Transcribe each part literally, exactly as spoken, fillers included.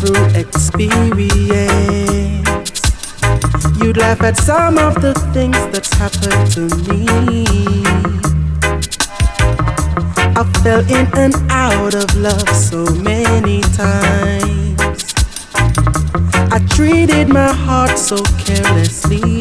through experience. You'd laugh at some of the things that's happened to me. I fell in and out of love so many times. I treated my heart so carelessly.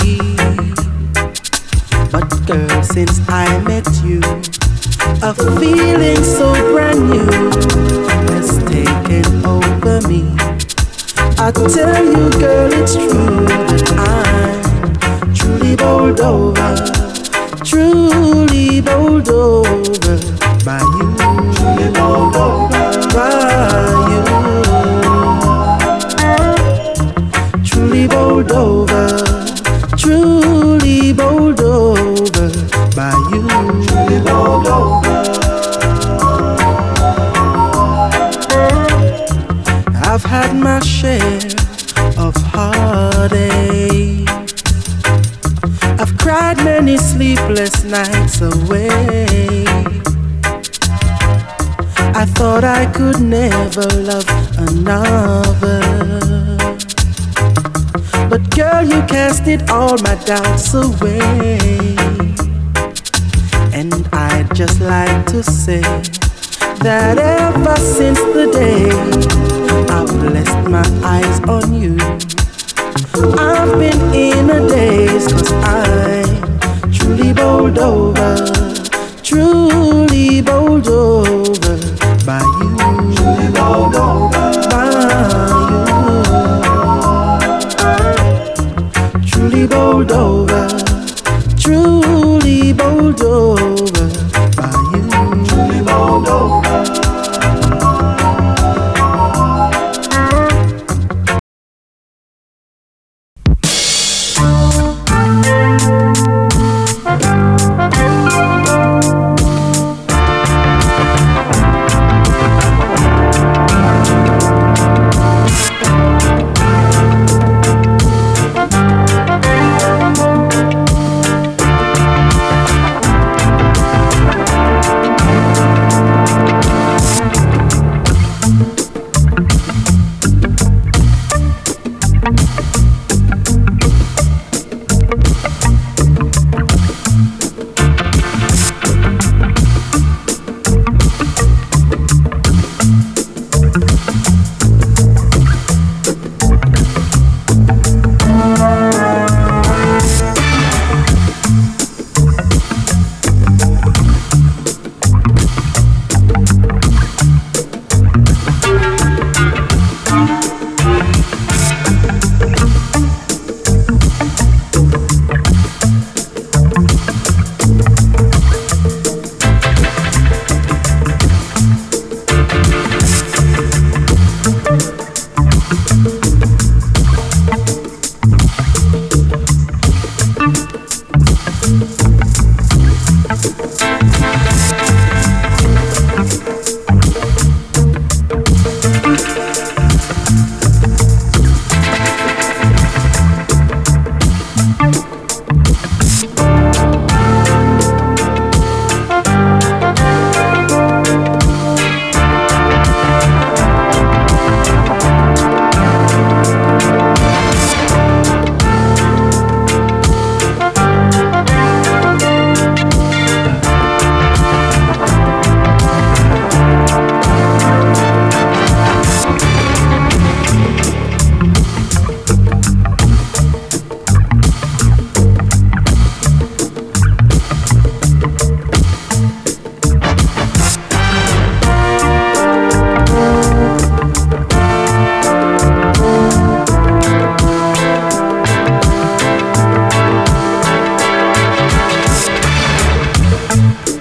But girl, since I met you, a feeling so brand new has taken over me. I tell you, girl, it's true that I'm truly bowled over, truly bowled over by you, truly bowled over by you, truly bowled over, truly bowled over by you, truly bowled over. I've had my share of heartache. I've cried many sleepless nights away. I thought I could never love another, but girl, you casted all my doubts away. And I'd just like to say that ever since the day